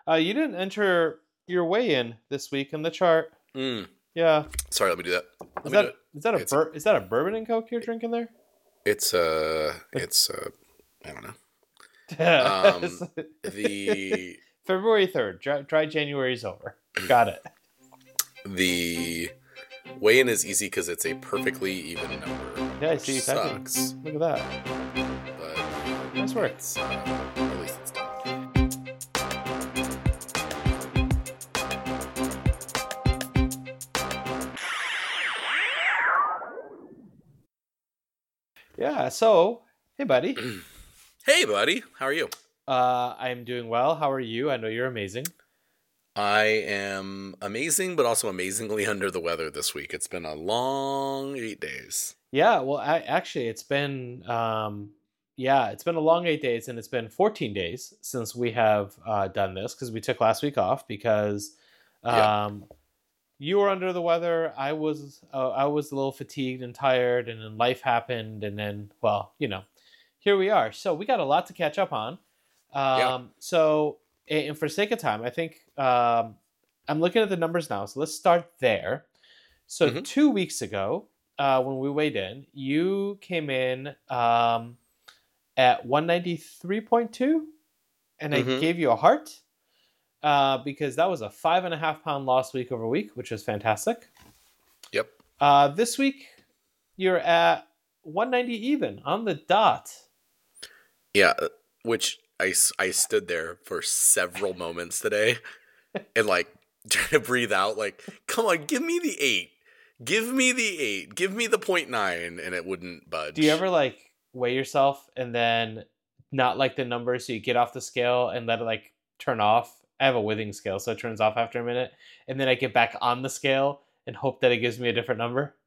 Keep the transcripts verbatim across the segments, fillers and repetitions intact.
Uh, you didn't enter your weigh-in this week in the chart. Mm. Yeah. Sorry, let me do that. Let Is me that do it. is that a It's bur- is that a bourbon and Coke you're drinking there? it's uh it's uh I don't know. Um, the February third. Dry, dry January is over. Got it. the weigh-in is easy because it's a perfectly even number. Yeah, I which see you typing. sucks, Look at that. but Nice work. it's, uh, at least it's done. Yeah. So, hey, buddy. Hey, buddy, how are you? Uh, I'm doing well. How are you? I know you're amazing. I am amazing, but also amazingly under the weather this week. It's been a long eight days. Yeah. Well, I, actually, it's been um, yeah, it's been a long eight days, and it's been fourteen days since we have uh, done this because we took last week off because um, yep. you were under the weather. I was uh, I was a little fatigued and tired, and then life happened, and then well, you know, here we are. So we got a lot to catch up on. Um, yeah. So, and for sake of time, I think um, I'm looking at the numbers now. So let's start there. So mm-hmm. two weeks ago, uh, when we weighed in, you came in um, at one ninety-three point two, and mm-hmm. I gave you a heart uh, because that was a five and a half pound loss week over week, which is fantastic. Yep. Uh, this week, you're at one ninety even on the dot. Yeah, which I, I stood there for several moments today and like trying to breathe out like, come on, give me the eight. Give me the eight. Give me the point nine, and it wouldn't budge. Do you ever like weigh yourself and then not like the number, so you get off the scale and let it like turn off? I have a withing scale, so it turns off after a minute, and then I get back on the scale and hope that it gives me a different number?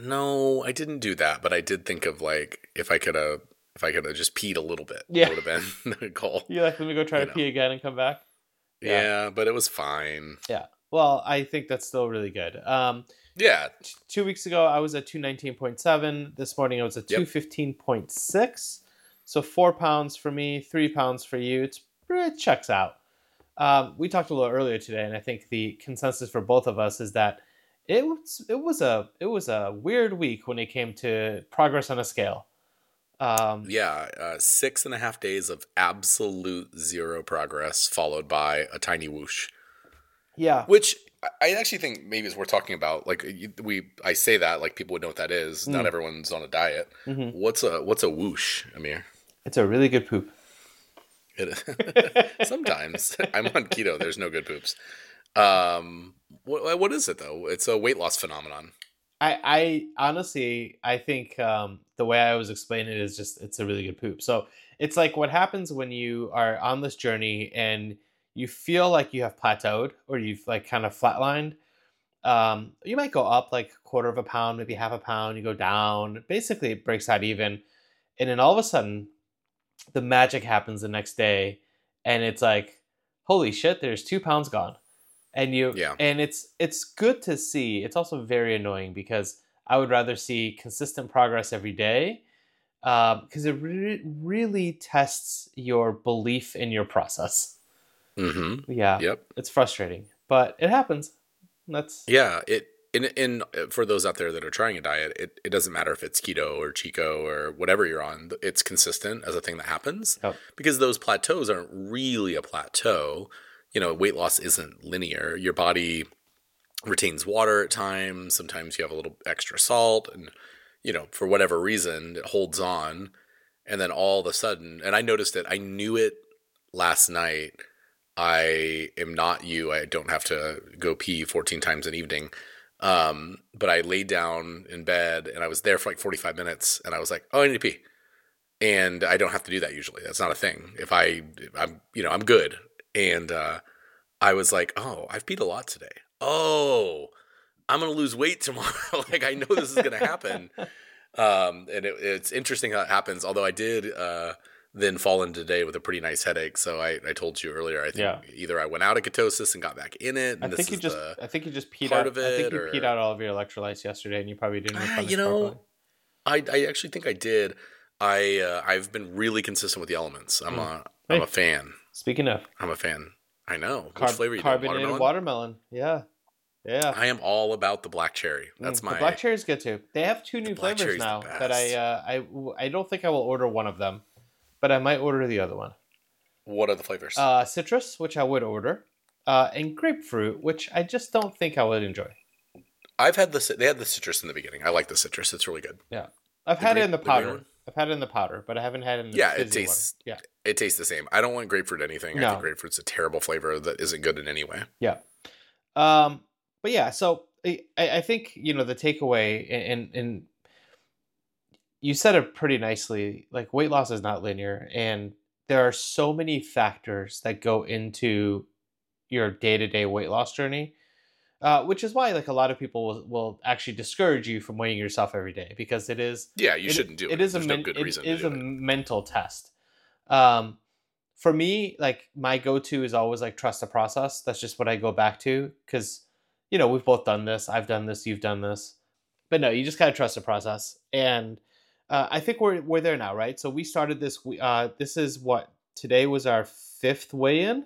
No, I didn't do that, but I did think of like if I could have if I could have just peed a little bit, yeah. it would have been the goal. You like, let me go try you to know. pee again and come back? Yeah. yeah, but it was fine. Yeah. Well, I think that's still really good. Um, yeah. T- two weeks ago, I was at two nineteen point seven. This morning, I was at two fifteen point six. Yep. So four pounds for me, three pounds for you. It's, it checks out. Um, we talked a little earlier today, and I think the consensus for both of us is that it was it was a it was a weird week when it came to progress on a scale. Um, yeah, uh, six and a half days of absolute zero progress, followed by a tiny whoosh. Yeah, which I actually think maybe is worth talking about. Like we, I say that like people would know what that is. Mm. Not everyone's on a diet. Mm-hmm. What's a what's a whoosh, Amir? It's a really good poop. It, sometimes I'm on keto. There's no good poops. Um, what what is it though? It's a weight loss phenomenon. I, I honestly, I think um, the way I always explain it is just it's a really good poop. So it's like what happens when you are on this journey and you feel like you have plateaued or you've like kind of flatlined. Um, you might go up like a quarter of a pound, maybe half a pound. You go down. Basically, it breaks out even. And then all of a sudden, the magic happens the next day. And it's like, holy shit, there's two pounds gone. And you, yeah. and it's it's good to see. It's also very annoying because I would rather see consistent progress every day because um, it re- really tests your belief in your process. Mm-hmm. Yeah. Yep. It's frustrating, but it happens. That's yeah. It in in for those out there that are trying a diet, it, it doesn't matter if it's keto or Chico or whatever you're on. It's consistent as a thing that happens oh. because those plateaus aren't really a plateau. You know, weight loss isn't linear. Your body retains water at times. Sometimes you have a little extra salt and, you know, for whatever reason, it holds on. And then all of a sudden, and I noticed it, I knew it last night. I am not you. I don't have to go pee fourteen times an evening. Um, but I laid down in bed and I was there for like forty-five minutes and I was like, oh, I need to pee. And I don't have to do that usually. That's not a thing. If I, I'm, you know, I'm good. And uh, I was like, oh, I've peed a lot today. Oh, I'm going to lose weight tomorrow. Like, I know this is going to happen. Um, and it, it's interesting how it happens. Although I did uh, then fall in today with a pretty nice headache. So I, I told you earlier, I think yeah. either I went out of ketosis and got back in it. And I this think you is just, the I think you just peed part out. of it, I think you or, peed out all of your electrolytes yesterday, and you probably didn't. Uh, you know, I, I actually think I did. I uh, I've been really consistent with the elements. I'm mm. a hey. I'm a fan. Speaking of, I'm a fan. I know. Which Carb- flavor you doing? carbonated Watermelon? watermelon. Yeah, yeah. I am all about the black cherry. That's Mm, the my black cherry's good too. They have two the new black flavors cherry's the now that I best. uh, I I don't think I will order one of them, but I might order the other one. What are the flavors? Uh, citrus, which I would order, uh, and grapefruit, which I just don't think I would enjoy. I've had the ci- they had the citrus in the beginning. I like the citrus. It's really good. Yeah, I've The had green- it in the the green powder. one? I've had it in the powder, but I haven't had it in the Yeah, it fizzy tastes- one. Yeah, It tastes the same. I don't want grapefruit anything. I No. think grapefruit's a terrible flavor that isn't good in any way. yeah. Um, but yeah, so I, I think you know the takeaway, and and you said it pretty nicely. Like weight loss is not linear, and there are so many factors that go into your day to day weight loss journey. Uh, which is why, like, a lot of people will, will actually discourage you from weighing yourself every day because it is Yeah, you it- shouldn't do it. It is There's a no men- good it reason is to a do it. mental test. Um, for me, like my go-to is always like trust the process. That's just what I go back to because you know we've both done this. I've done this. You've done this. But no, you just gotta trust the process, and uh, I think we're we're there now, right? So we started this. we- Uh, this is what today was our fifth weigh-in.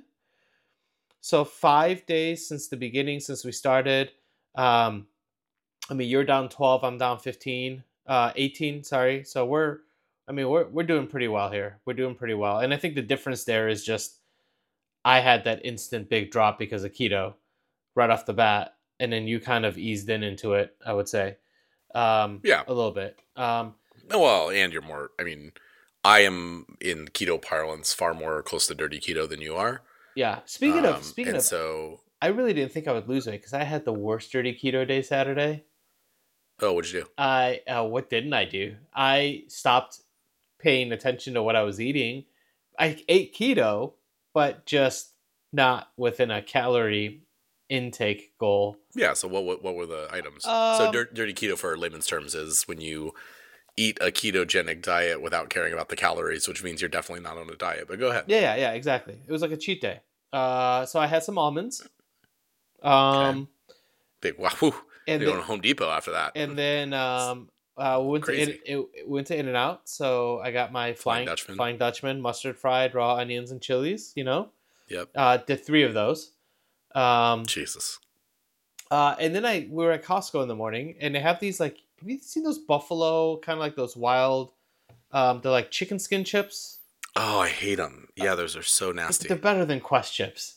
So five days since the beginning, since we started. Um, I mean, you're down twelve. I'm down fifteen. Uh, eighteen. Sorry. So we're. I mean, we're we're doing pretty well here. We're doing pretty well, and I think the difference there is just I had that instant big drop because of keto right off the bat, and then you kind of eased in into it. I would say, um, Yeah. a little bit. Um, Well, and you're more. I mean, I am in keto parlance far more close to dirty keto than you are. yeah. Speaking Um, of speaking and of, so, I really didn't think I would lose weight because I had the worst dirty keto day Saturday. oh, what'd you do? I uh, what didn't I do? I stopped paying attention to what I was eating. I ate keto, but just not within a calorie intake goal. Yeah. So what what, what were the items? so Um, dir- dirty keto, for layman's terms, is when you eat a ketogenic diet without caring about the calories, which means you're definitely not on a diet. But go ahead. Yeah, yeah, yeah, exactly. It was like a cheat day. Uh, so I had some almonds. Um, Big wow. Whew. and You're then, going to Home Depot after that. and then um, uh, we went to in, Crazy. it, went to In and Out. So I got my Flying flying Dutchman. Flying Dutchman, mustard fried, raw onions and chilies. You know, Yep. uh, did three of those. Um, Jesus. uh, and then I we were at Costco in the morning, and they have these like have you seen those buffalo kind of like those wild, um, they're like chicken skin chips. Oh, I hate them. Yeah, those are so nasty. They're better than Quest chips.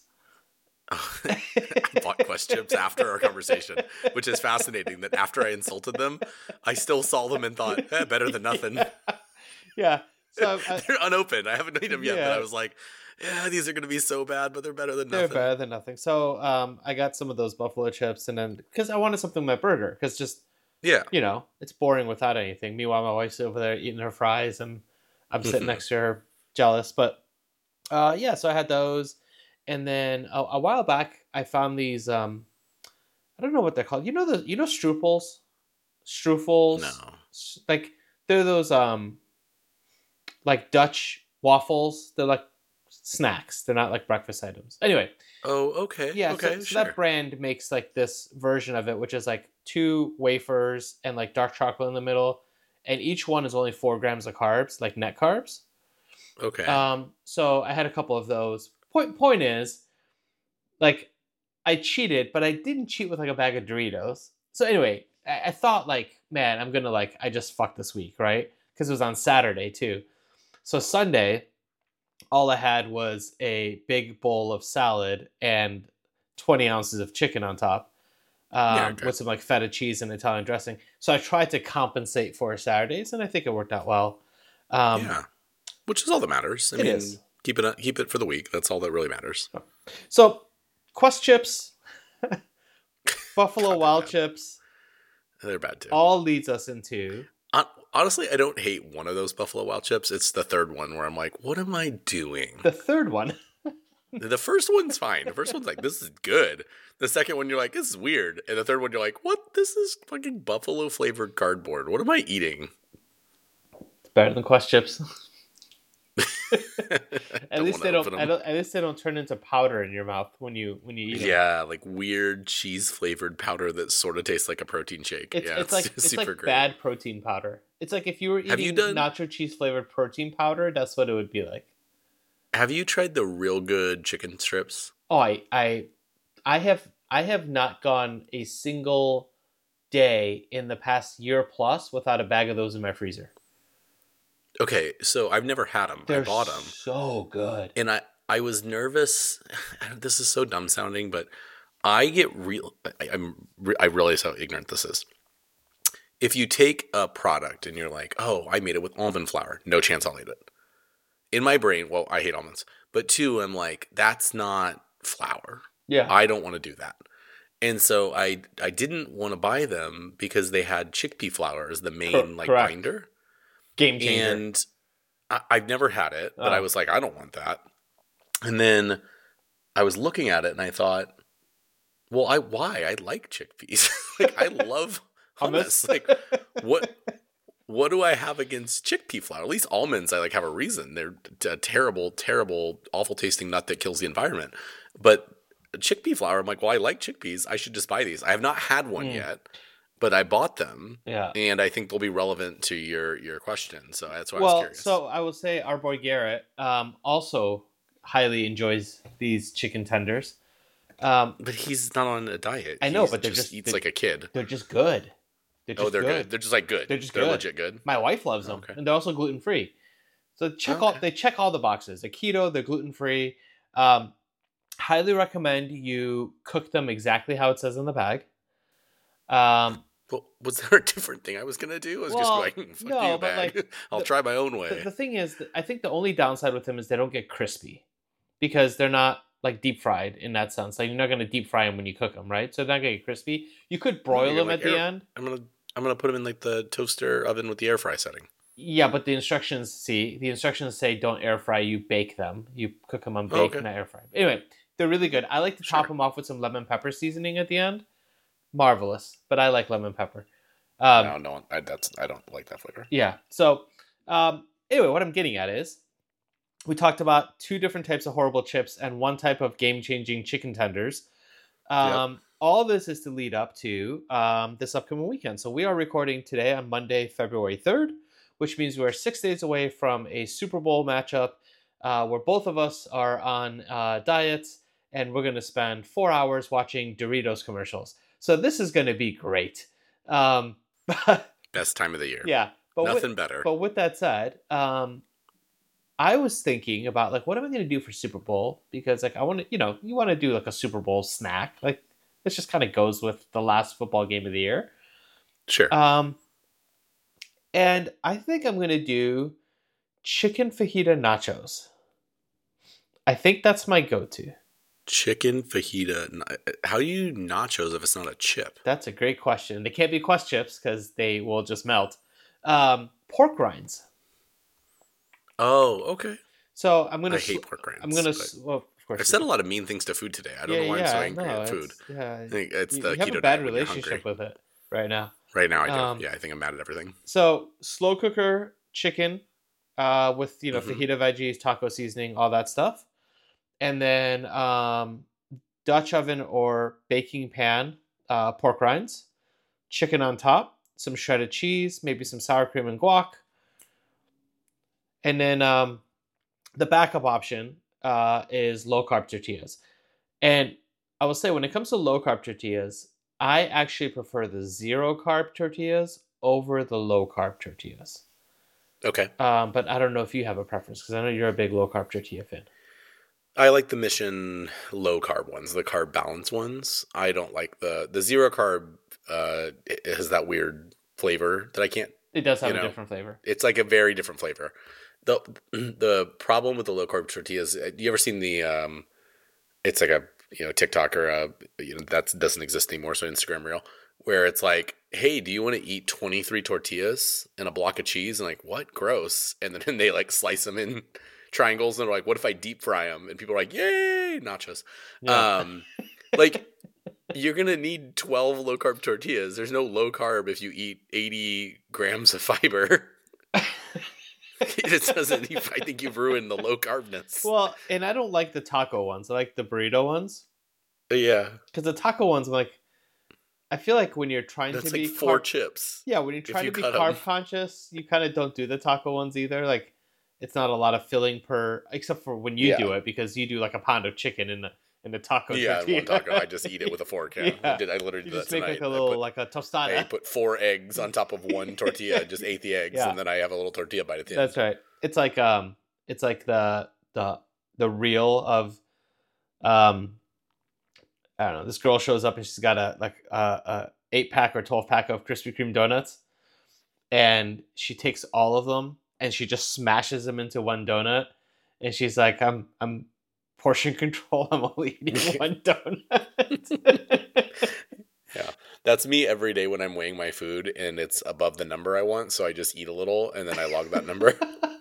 I bought Quest chips after our conversation, which is fascinating that after I insulted them, I still saw them and thought, eh, better than nothing. Yeah. Yeah. So I, They're unopened. I haven't eaten them yet, but Yeah. I was like, yeah, these are going to be so bad, but they're better than they're nothing. better than nothing. So um, I got some of those buffalo chips, and then because I wanted something with my burger, because just Yeah. you know it's boring without anything. Meanwhile, my wife's over there eating her fries, and I'm sitting Mhm. next to her, jealous. But uh, yeah, so I had those, and then a, a while back I found these. Um, I don't know what they're called. You know the you know strufels, strufels. No. S- like they're those um, like Dutch waffles. They're like snacks. They're not like breakfast items. Anyway. Oh, okay. Yeah, Okay, so, so sure. that brand makes like this version of it, which is like two wafers and like dark chocolate in the middle, and each one is only four grams of carbs, like net carbs. Okay. Um, so I had a couple of those. Point point is, like, I cheated, but I didn't cheat with like a bag of Doritos. So anyway, I, I thought like, man, I'm gonna like, I just fucked this week, right? Because it was on Saturday too. So Sunday, all I had was a big bowl of salad and twenty ounces of chicken on top, um, Yeah, okay. with some like feta cheese and Italian dressing. So I tried to compensate for Saturdays, and I think it worked out well. Um, yeah. Which is all that matters. I it mean, is. keep it keep it for the week. That's all that really matters. So Quest chips, Buffalo God, Wild man. chips, They're bad too. all leads us into Hon- Honestly, I don't hate one of those Buffalo Wild chips. It's the third one where I'm like, what am I doing? the third one. The first one's fine. The first one's like, this is good. The second one, you're like, this is weird. And the third one, you're like, what? This is fucking buffalo flavored cardboard. What am I eating? It's better than Quest chips. At Don't least wanna they don't, open 'em. I don't. At least they don't turn into powder in your mouth when you when you eat them. Yeah, like weird cheese flavored powder that sort of tastes like a protein shake. It's, yeah, it's like it's like great. bad protein powder. It's like if you were Have you eating done- nacho cheese flavored protein powder, that's what it would be like. Have you tried the real good chicken strips? Oh, I, I, I have, I have not gone a single day in the past year plus without a bag of those in my freezer. Okay, so I've never had them. I They're bought them, so good. and I I was nervous. This is so dumb sounding, but I get real. I, I'm I realize how ignorant this is. If you take a product and you're like, oh, I made it with almond flour, no chance I'll eat it. In my brain, well, I hate almonds, but two, I'm like, that's not flour. Yeah. I don't want to do that. And so I I didn't want to buy them because they had chickpea flour as the main Cor- like correct. binder. Game changer. And I, I've never had it, but Oh. I was like, I don't want that. And then I was looking at it and I thought, well, I why? I like chickpeas. Like I love hummus. Hummus. Like what what do I have against chickpea flour? At least almonds I like have a reason. They're a terrible, terrible, awful tasting nut that kills the environment. But chickpea flour, I'm like, well, I like chickpeas. I should just buy these. I have not had one Mm. yet, but I bought them. Yeah. And I think they'll be relevant to your your question. So that's why I Well, was curious. so I will say our boy Garrett um, also highly enjoys these chicken tenders. Um, But he's not on a diet. I know, He's but they're just just- eats they- like a kid. they're just good. They're just Oh, they're good. good. They're just like good. They're just they're good. legit good. My wife loves them, Okay. and they're also gluten free. So check all Okay. they check all the boxes. They're keto. They're gluten free. Um, highly recommend you cook them exactly how it says in the bag. Um, Well, was there a different thing I was gonna do? I was Well, just like, fuck no, you, but, bag. like, I'll the- try my own the, way. the thing is, that I think the only downside with them is they don't get crispy because they're not like deep fried in that sense. Like you're not going to deep fry them when you cook them, right? So they're not going to get crispy. You could broil you're them like at the air- end. I'm gonna I'm gonna put them in like the toaster oven with the air fry setting. Yeah, but the instructions see the instructions say don't air fry. You bake them. You cook them on bake, Oh, okay. not air fry. Anyway, they're really good. I like to top Sure. them off with some lemon pepper seasoning at the end. Marvelous, but I like lemon pepper. Um, no, no, I, that's I don't like that flavor. Yeah. So, um, anyway, what I'm getting at is we talked about two different types of horrible chips and one type of game changing chicken tenders. Um, All this is to lead up to um, this upcoming weekend. So, we are recording today on Monday, February third, which means we're six days away from a Super Bowl matchup uh, where both of us are on uh, diets and we're going to spend four hours watching Doritos commercials. So, this is going to be great. Um, Best time of the year. yeah. But with- Nothing better. but with that said, um, I was thinking about like, what am I going to do for Super Bowl? Because like, I want to, you know, you want to do like a Super Bowl snack. Like, this just kind of goes with the last football game of the year. Sure. Um, and I think I'm going to do chicken fajita nachos. I think that's my go-to. Chicken fajita. n- How do you nachos if it's not a chip? That's a great question. They can't be Quest chips because they will just melt. Um, pork rinds. Oh, okay. So I'm gonna. I hate sl- pork rinds. I'm gonna. but s- Well, of course. I've you said do. a lot of mean things to food today. I don't Yeah, know why I'm so yeah, angry no, at food. it's- Yeah, I think it's you, the you have keto a bad diet when you're relationship hungry. with it right now. Right now, I do. Um, yeah, I think I'm mad at everything. So slow cooker chicken, uh, with you know Mhm. fajita veggies, taco seasoning, all that stuff, and then um, Dutch oven or baking pan, uh, pork rinds, chicken on top, some shredded cheese, maybe some sour cream and guac, and then um, the backup option uh, is low carb tortillas. And I will say, when it comes to low carb tortillas, I actually prefer the zero carb tortillas over the low carb tortillas. Okay. Um, but I don't know if you have a preference because I know you're a big low carb tortilla fan. I like the Mission low carb ones, the carb balance ones. I don't like the the zero carb. Uh, it it has that weird flavor that I can't. It does have You a know, different flavor. It's like a very different flavor. the The problem with the low carb tortillas. You ever seen the? Um, it's like a you know TikTok or a you know that doesn't exist anymore. So Instagram reel where it's like, hey, do you want to eat twenty-three tortillas and a block of cheese? And like, what? Gross. And then they like slice them in triangles and they're like, what if I deep fry them? And people are like, yay, nachos. Yeah. Um, like you're going to need twelve low carb tortillas. There's no low carb if you eat eighty grams of fiber. It doesn't, I think you've ruined the low carbness. Well, and I don't like the taco ones. I like the burrito ones Yeah. because the taco ones, I'm like, I feel like when you're trying That's to like be four carb- chips. yeah, when you're trying you to be cut 'em. carb conscious, you kind of don't do the taco ones either. Like, it's not a lot of filling per, except for when you Yeah. do it because you do like a pound of chicken in in a taco Yeah, tortilla. one taco. I just eat it with a fork. Yeah, Yeah. I did. I literally You did just that make tonight. like a I little put, like a I tostada. put four eggs on top of one tortilla. Just ate the eggs, Yeah. and then I have a little tortilla bite at the That's end. right. It's like um, it's like the the the reel of um, I don't know. This girl shows up and she's got a like a, a eight pack or twelve pack of Krispy Kreme donuts, and she takes all of them and she just smashes them into one donut, and she's like, "I'm I'm portion control. I'm only eating one donut." Yeah, that's me every day when I'm weighing my food and it's above the number I want, so I just eat a little and then I log that number.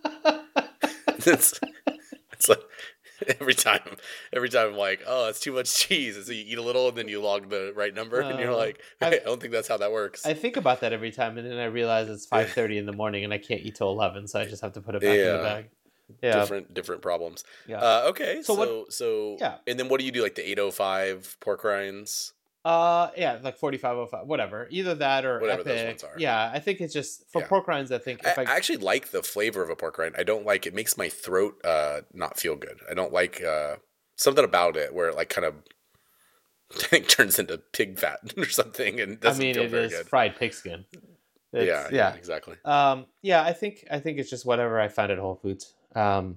it's it's like every time, every time I'm like, oh, it's too much cheese, and so you eat a little and then you log the right number, uh, and you're like, hey, I don't think that's how that works. I think about that every time, and then I realize it's five thirty in the morning and I can't eat till eleven, so I just have to put it back yeah. in the bag. Yeah, different different problems. Yeah. Uh, okay, so so what, so yeah, and then what do you do? Like the eight oh five pork rinds? Uh, yeah, like forty-five oh five, whatever. Either that or whatever Epic. those ones are. Yeah, I think it's just for yeah. pork rinds. I think if I, I, I actually like the flavor of a pork rind. I don't like it makes my throat uh not feel good. I don't like uh something about it where it like kind of I think turns into pig fat or something and doesn't I mean, feel it very is good. fried pigskin. Yeah, yeah, yeah, exactly. Um, yeah, I think I think it's just whatever I find at Whole Foods. Um,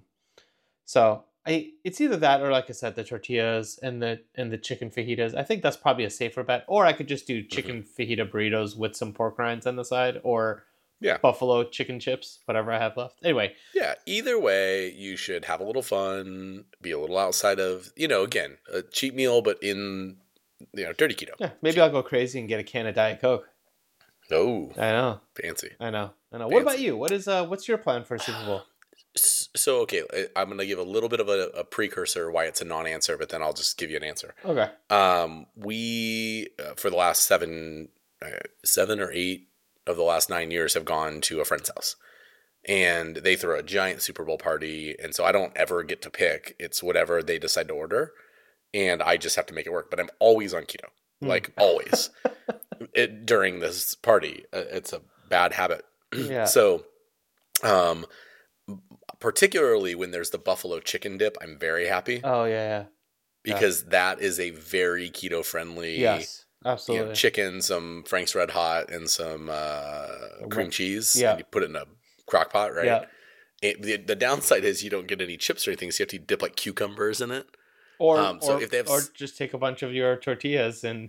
so I it's either that or like I said, the tortillas and the and the chicken fajitas. I think that's probably a safer bet. Or I could just do chicken mm-hmm. fajita burritos with some pork rinds on the side, or yeah, buffalo chicken chips, whatever I have left. Anyway, yeah. Either way, you should have a little fun, be a little outside of you know again a cheap meal, but in you know dirty keto. Yeah, maybe cheap. I'll go crazy and get a can of Diet Coke. Oh, I know, fancy. I know, I know. Fancy. What about you? What is uh? What's your plan for Super Bowl? So, okay, I'm going to give a little bit of a, a precursor why it's a non-answer, but then I'll just give you an answer. Okay. Um, we, uh, for the last seven, uh, seven or eight of the last nine years have gone to a friend's house. And they throw a giant Super Bowl party. And so I don't ever get to pick. It's whatever they decide to order. And I just have to make it work. But I'm always on keto. Mm. Like, always. it, during this party. Uh, it's a bad habit. Yeah. So, um... particularly when there's the buffalo chicken dip, I'm very happy. Oh yeah, yeah. Because yeah. that is a very keto friendly. Yes, absolutely. You know, chicken, some Frank's Red Hot, and some uh, cream cheese. Yeah. And you put it in a crock pot, right? Yeah. It, the, the downside is you don't get any chips or anything, so you have to dip like cucumbers in it. Or um, so or, if they have, or just take a bunch of your tortillas and.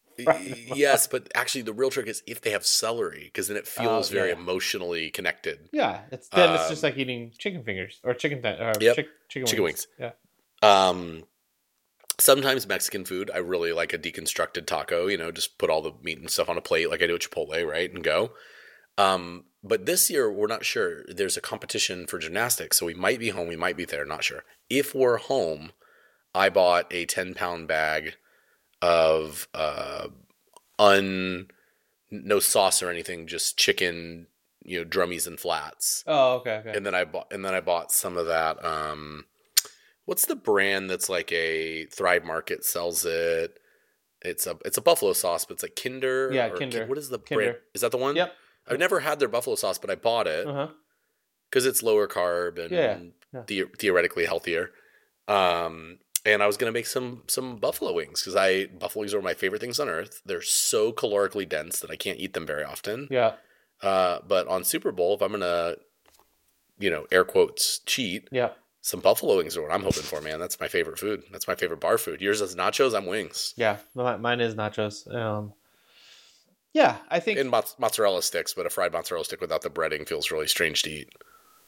Yes, but actually the real trick is if they have celery, because then it feels uh, very yeah. emotionally connected. Yeah, it's then um, it's just like eating chicken fingers or chicken th- or yep. chick- chicken, chicken wings. wings. Yeah. Um, sometimes Mexican food, I really like a deconstructed taco. You know, just put all the meat and stuff on a plate, like I do at Chipotle, right, and go. Um, but this year we're not sure. There's a competition for gymnastics, so we might be home, we might be there, not sure. If we're home, I bought a ten pound bag of uh un no sauce or anything, just chicken, you know, drummies and flats. Oh, okay, okay. And then I bought and then I bought some of that um what's the brand that's like a Thrive Market sells it? It's a it's a buffalo sauce, but it's like Kinder. Yeah, or, Kinder. What is the Kinder. brand? Is that the one? Yep. I've never had their buffalo sauce, but I bought it because uh-huh. it's lower carb and yeah, yeah. The- theoretically healthier. Um And I was going to make some some buffalo wings because I buffalo wings are my favorite things on earth. They're so calorically dense that I can't eat them very often. Yeah. Uh, but on Super Bowl, if I'm going to, you know, air quotes, cheat, yeah, some buffalo wings are what I'm hoping for, man. That's my favorite food. That's my favorite bar food. Yours is nachos. I'm wings. Yeah, mine is nachos. Um, yeah, I think. And mozzarella sticks, but a fried mozzarella stick without the breading feels really strange to eat.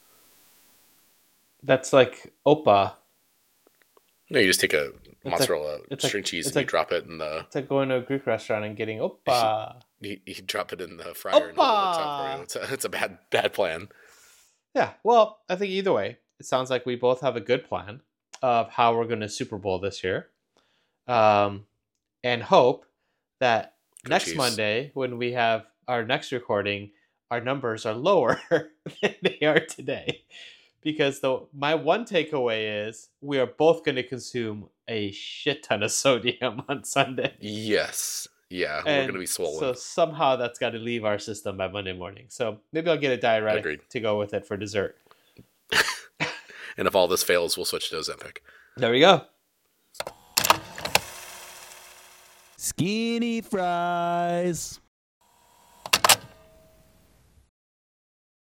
That's like Opa. No, you just take a it's mozzarella like, string like, cheese and like, you drop it in the... It's like going to a Greek restaurant and getting Opa. You, you drop it in the fryer Opa! And hope it works out for you. It's a, it's a bad, bad plan. Yeah, well, I think either way, it sounds like we both have a good plan of how we're going to Super Bowl this year. Um, and hope that Good next Chiefs. Monday, when we have our next recording, our numbers are lower than they are today. Because the my one takeaway is we are both going to consume a shit ton of sodium on Sunday. Yes. Yeah, and we're going to be swollen. So somehow that's got to leave our system by Monday morning. So maybe I'll get a diuretic Agreed. to go with it for dessert. And if all this fails, we'll switch to Ozempic. There we go. Skinny fries.